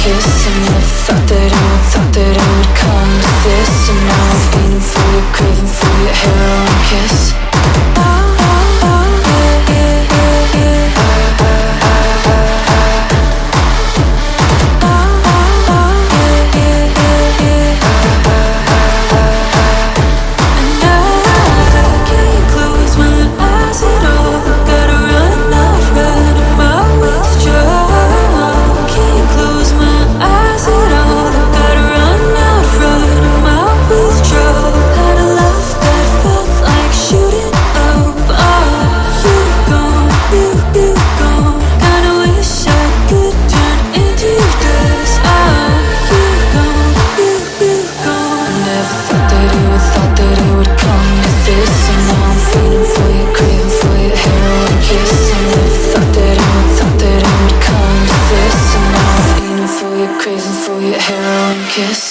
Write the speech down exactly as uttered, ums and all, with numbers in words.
kiss. I never thought that I would, thought that I would come to this. And now I'm feeling for you, craving for your heroin kiss. Craving for your heroin kiss.